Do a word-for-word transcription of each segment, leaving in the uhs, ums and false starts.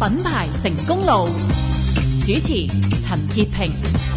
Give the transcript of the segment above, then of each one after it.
品牌成功路，主持陳潔平。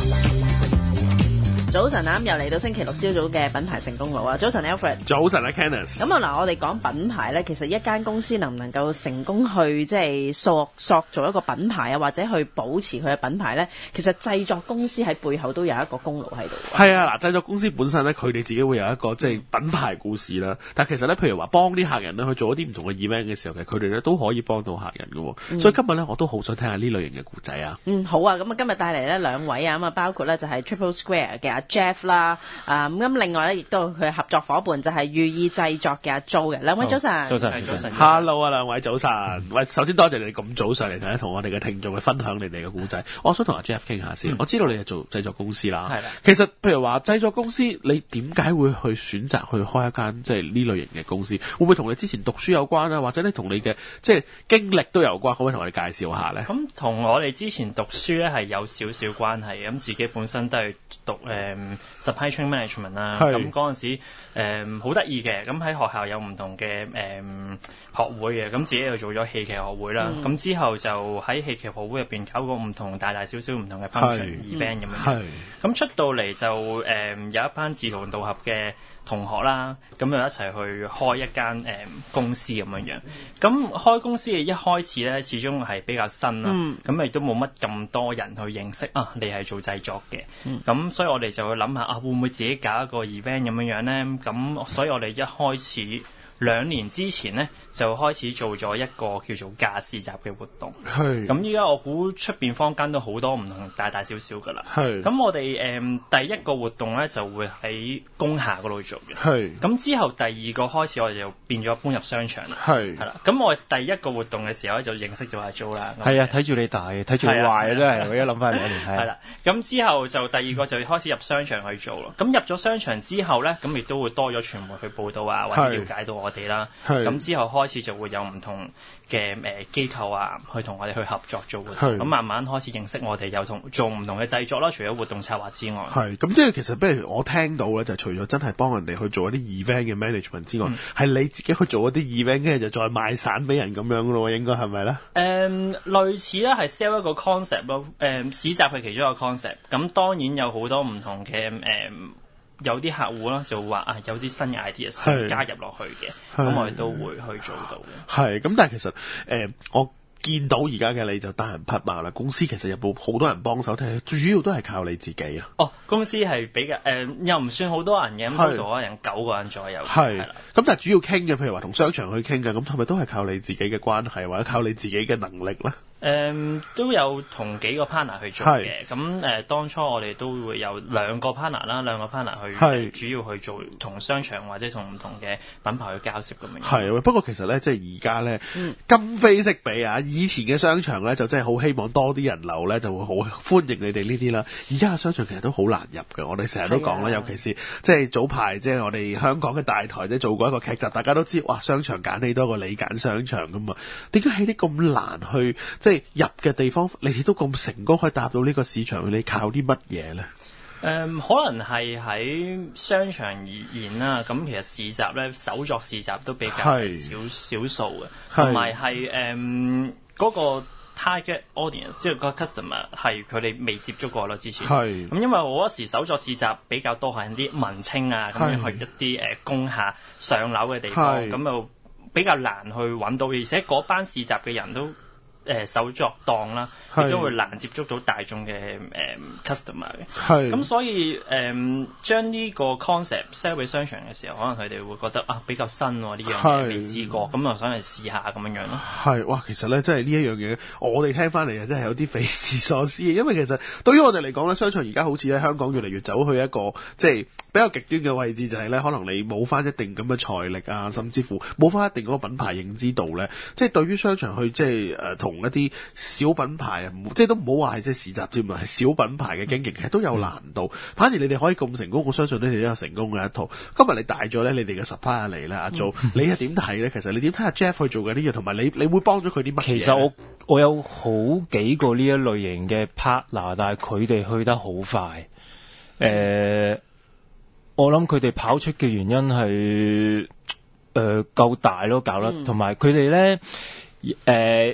早晨啊，又嚟到星期六朝早嘅品牌成功路啊！早晨 Alfred， 早晨啊 Kenneth。 咁啊嗱，我哋講品牌咧，其實一間公司能唔能夠成功去即係塑塑造一個品牌啊，或者去保持佢嘅品牌咧，其實製作公司喺背後都有一個功勞喺度。 係啊，嗱，製作公司本身咧，佢哋自己會有一個即係品牌故事啦。但係其實咧，譬如話幫啲客人咧去做一啲唔同嘅 event 嘅時候，其實佢哋咧都可以幫到客人嘅。嗯、所以今日咧，我都好想聽下呢類型嘅故仔啊。 嗯，好啊，咁啊今日帶嚟咧兩位啊，咁啊包括咧就係 Triple Square 嘅阿 Jeff 啦，啊咁另外咧亦都有佢合作伙伴就係寓意製作嘅阿 Jo 嘅，兩位早晨。 早晨，早晨。 Hello 啊，兩位早晨。喂，首先多謝你哋咁早上嚟睇，同我哋嘅聽眾去分享你哋嘅故仔。我想同阿 Jeff 傾下先。嗯、我知道你係做製作公司啦。係啦。其實譬如話製作公司，你點解會去選擇去開一間即係呢類型嘅公司？會唔會同你之前讀書有關啊？或者你同你嘅即係經歷都有關？可唔可以同我哋介紹下咧？ 咁同我哋之前讀書咧係有少少關係嘅。咁自己本身都係讀誒、嗯、supply chain management 啦。咁嗰陣時誒好得意嘅。咁喺學校有唔同嘅誒、嗯、學會嘅。咁自己又做咗戲劇學會啦。咁、嗯、之後就喺戲劇學會入邊搞過唔同大大小小唔同嘅 function event 咁樣。咁出到嚟就誒、嗯、有一班志同道合嘅同學啦，咁就一齊去開一間誒、嗯、公司咁樣樣。咁開公司嘅一開始咧，始終係比較新啦，咁亦都冇乜咁多人去認識啊。你係做製作嘅，咁、嗯、所以我哋就會諗下啊，會唔會自己搞一個 event 咁樣樣咧？咁所以我哋一開始兩年之前咧，就開始做咗一個叫做假市集嘅活動。係。咁依家我估出邊坊間都好多唔同大大小小噶啦。係。咁我哋誒、嗯、第一個活動咧就會喺工廈嗰度做嘅。係。咁之後第二個開始我哋就變咗搬入商場啦。係。係啦。咁我第一個活動嘅時候咧就認識咗阿 Jo 啦。係啊，睇住你大，睇住你壞啊，真係。我而家諗翻嚟，係啦。咁之後就第二個就開始入商場去做咯。咁入咗商場之後咧，咁亦都會多咗傳媒去報道啊，或者了解到我哋啦。係。咁之後開始就會有唔同嘅誒機構啊，去同我哋去合作做活動，咁慢慢開始認識我哋，有同做唔同嘅製作啦。除咗活動策劃之外， 係咁即係其實，不如我聽到咧，就除咗真係幫人哋去做一啲 event 嘅 management 之外，係、嗯、你自己去做一啲 event，跟住就再賣散俾人咁樣咯，應該係咪咧？誒、 嗯，類似啦，係 sell 一個 concept 咯。誒，市集係其中一個 concept。咁當然有好多唔同嘅誒。嗯有啲客戶啦就話啊，有啲新嘅 idea 想加入落去嘅，咁我哋都會去做到嘅。係咁，但係其實誒、呃，我見到而家嘅你就單人匹馬啦。公司其實有冇好多人幫手？睇最主要都係靠你自己啊。哦，公司係比較誒、呃，又唔算好多人嘅，咁多可能九個人左右。係啦，咁但係主要傾嘅，譬如話同商場去傾嘅，咁係咪都係靠你自己嘅關係，或者靠你自己嘅能力咧？誒、嗯、都有同幾個 partner 去做嘅，咁誒、呃、當初我哋都會有兩個 partner 啦，兩個 partner 去、呃、主要去做同商場或者同唔同嘅品牌去交涉咁樣。係，不過其實咧，即係而家咧，今非昔比啊！以前嘅商場咧就真係好希望多啲人流咧，就會好歡迎你哋呢啲啦。而家嘅商場其實都好難入嘅，我哋成日都講啦，尤其是即係早排即係我哋香港嘅大台即係做過一個劇集，大家都知哇，商場揀你多過你揀商場噶嘛？點解喺啲咁難去即係入嘅地方，你哋都咁成功可以達到呢個市場，你靠啲乜嘢咧？誒、嗯，可能係喺商場而言啦。咁其實市集咧，手作市集都比較少少數嘅，同埋係誒嗰個 target audience， 即係個 customer 係佢哋未接觸過咯。之前係咁，因為我嗰時手作市集比較多係啲文青啊，咁樣去一啲誒工廈上樓嘅地方，咁就比較難去揾到，而且嗰班市集嘅人都。誒、呃、手作檔啦，亦都會難接觸到大眾嘅誒、呃、customer 嘅。係咁，所以誒、呃、將呢個 concept sell 俾商場嘅時候，可能佢哋會覺得啊比較新喎，呢樣嘢未試過，咁啊想嚟試下咁樣樣咯。係哇，其實咧真係呢一樣嘢，我哋聽翻嚟啊，真係有啲匪夷所思嘅。因為其實對於我哋嚟講咧，商場而家好似喺香港越嚟越走去一個即係比較極端嘅位置，就係、是、咧可能你冇翻一定咁嘅財力啊，甚至乎冇翻一定嗰個品牌認知度咧，即係對於商場去即係誒同。一啲小品牌啊，即係都唔好話係即係市集添啊，係小品牌嘅經營其實都有難度。反而你哋可以咁成功，我相信你哋都有成功嘅一套。今日你帶咗咧，你哋嘅 supplier 嚟啦，阿 Jo，你係點睇咧？其實你點睇下 Jeff 去做嘅呢樣，同埋你你會幫咗佢啲乜嘢？其實我我有好幾個呢一類型嘅 partner， 但係佢哋去得好快。誒、呃，我諗佢哋跑出嘅原因係誒夠大咯，搞得，同埋佢哋咧誒。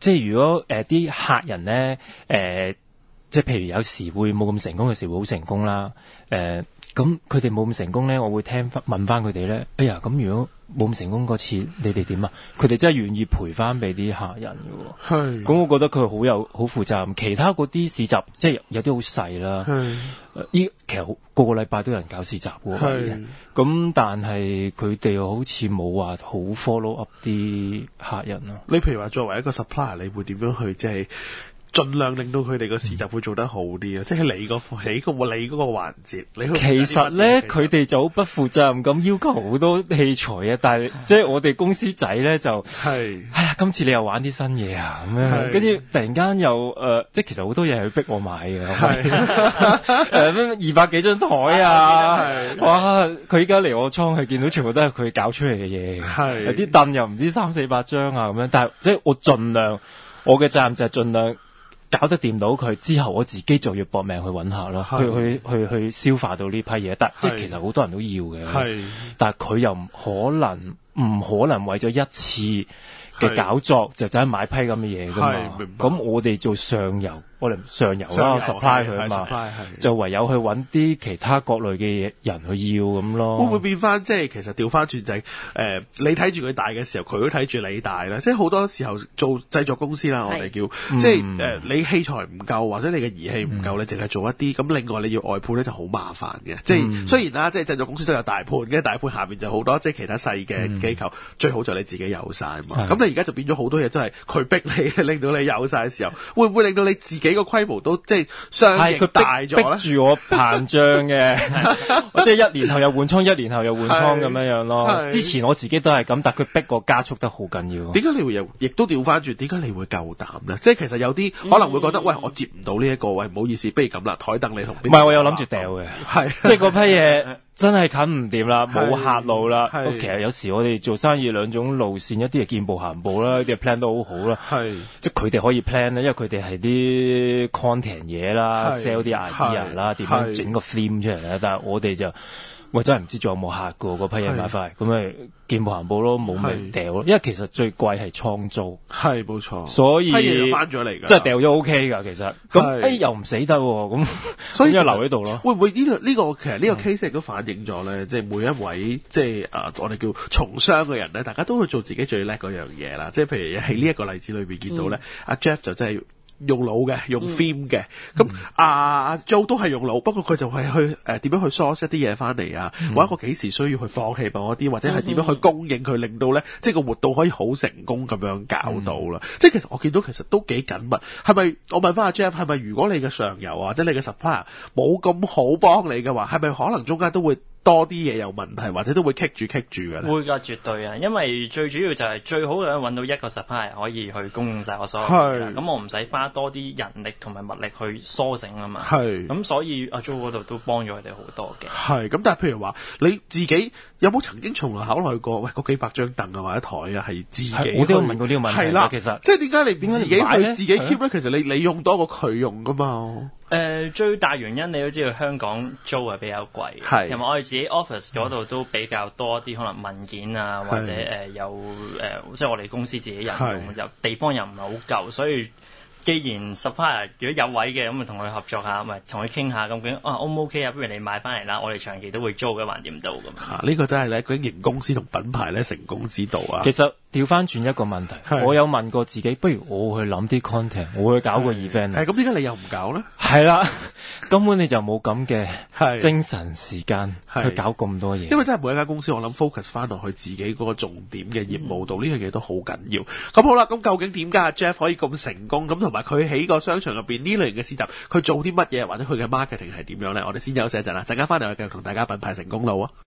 即係如果誒啲、呃、客人咧誒、呃，即係譬如有時會冇咁成功，有時會好成功啦。誒咁佢哋冇咁成功咧，我會聽翻問翻佢哋咧。哎呀，咁如果冇咁成功嗰次，你哋點啊？佢哋真係願意賠翻俾啲客人嘅喎。係。咁我覺得佢好有好負責任。其他嗰啲市集即係有啲好細啦。係。依其實個個禮拜都有人搞市集喎。係。咁但係佢哋好似冇話好 follow up 啲客人咯。 你譬如話作為一個 supplier， 你會點樣去即係？盡量令到佢哋個市集會做得好啲啊！即係你個喺個你嗰個環節，你去其實咧，佢哋就好不負責任咁要求好多器材啊！但係即係我哋公司仔咧就係，哎呀，今次你又玩啲新嘢啊咁樣，跟住突然間又誒，即係其實好多嘢係逼我買嘅，誒咩二百幾張台啊，哇！佢依家嚟我倉係見到全部都係佢搞出嚟嘅嘢，有啲凳又唔知三四百張啊咁樣，但係即係我盡量，我嘅責任就係盡量。搞得掂到佢之後，我自己就要搏命去揾客咯，去去去去消化到呢批嘢。但即係其實好多人都要嘅，但係佢又唔可能唔可能為咗一次嘅搞作就走去買批咁嘅嘢㗎嘛。咁我哋做上游，我哋上游啦 supply 佢啊嘛，就唯有去揾啲其他各類嘅人去要咁咯。 會唔會變翻即係其實調翻轉就係誒你睇住佢大嘅時候，佢都睇住你大啦。即係好多時候做製作公司啦，我哋叫即係誒你器材唔夠或者你嘅儀器唔夠，你淨係做一啲咁，另外你要外判咧就好麻煩嘅。即係雖然啦，即係製作公司都有大判嘅，大判下面就好多即係其他細嘅機構，最好就你自己有晒嘛。咁你而家就變咗好多嘢，真係佢逼你，令到你有晒嘅時候，會唔會令到你自己個規模都即係相應大咗咧？ 逼住我膨脹嘅，即係一年後又換倉，一年後又換倉咁樣樣咯。之前我自己都係咁，但佢逼我加速得好緊要。 點解你會又亦都調翻轉？點解你會夠膽咧？即係其實有啲可能會覺得，嗯、喂，我接唔到呢一個，喂，唔好意思，不如咁啦，台凳你同邊？ 唔係，我有諗住掉嘅，係即係嗰批嘢。真係近唔掂啦，冇客路啦。其實有時我哋做生意兩種路線，一啲係見步行步啦，一啲係 plan 得好好啦。係，即係佢哋可以 plan 咧，因為佢哋係啲 content 嘢啦 ，sell 啲 idea 啦，點樣整個 theme 出嚟咧。但係我哋就喂真係唔知仲有冇客㗎嗰批嘢買翻嚟，咁咪見步行步咯，冇咪掉咯。因為其實最貴係倉租，係冇錯。所以批翻咗嚟㗎， 即係掉咗 OK 㗎。其實咁誒又唔死得喎，咁所以就留喺度咯。 會唔會呢個呢個其實呢個 case 亦都反映咗咧，即係每一位即係啊我哋叫從商嘅人咧，大家都會做自己最叻嗰樣嘢啦。即係譬如喺呢一個例子裏邊見到咧，阿 Jeff 就真係用腦嘅，用 theme 嘅，咁阿阿 Joe 都係用腦，不過佢就係去誒點、呃、樣去 source 一啲嘢翻嚟啊，或者一個幾時需要去放棄某一啲，或者係點樣去供應佢，令到咧即係個活動可以好成功咁樣搞到啦。嗯、即係其實我見到其實都幾緊密，係咪？我問翻阿 Jeff， 係咪如果你嘅上游啊，或者你嘅 supplier 冇咁好幫你嘅話，係咪可能中間都會多啲嘢有問題，或者都會棘住棘住嘅咧？ 會㗎，絕對啊！因為最主要就係最好嘅揾到一個 supplier 可以去供應晒我所有嘢啦。咁我唔使花多啲人力同埋物力去梳醒啊嘛。係。咁所以阿 Jo 嗰度都幫咗佢哋好多嘅。係。咁但係譬如話你自己有冇曾經從來考慮過？喂，嗰幾百張凳啊或者台啊係自己？ 我都有問過呢個問題。係啦，其實即係點解你點解自己去自己 keep 咧？其實你你用多過佢用㗎嘛。 誒、呃、最大原因你都知道香港租係比較貴，係，同埋我哋自己 office 嗰度都比較多啲可能文件啊，或者誒、呃、有誒、呃、即係我哋公司自己人用，又地方又唔係好夠，所以既然 supplier 如果有位嘅，咁咪同佢合作下，咪同佢傾下咁究啊 O 唔 OK 啊？不如你買翻嚟啦，我哋長期都會租嘅，橫掂到咁。嚇、啊，呢、 這個真係咧，經營公司同品牌咧成功之道啊！ 其實調翻轉一個問題，我有問過自己，不如我去諗啲 content，我去搞個 event。 係咁，點解你又唔搞咧？ 係啦，根本你就冇咁嘅精神時間去搞咁多嘢。 因為真係每一間公司，我諗 focus 翻落去自己嗰個重點嘅業務度，呢樣嘢都好緊要。咁好啦，咁究竟點解阿 Jeff 可以咁成功？咁同埋佢喺個商場入邊呢類型嘅市集，佢做啲乜嘢，或者佢嘅 marketing 係點樣咧？我哋先休息一陣啦，陣間翻嚟我繼續同大家品牌成功路啊！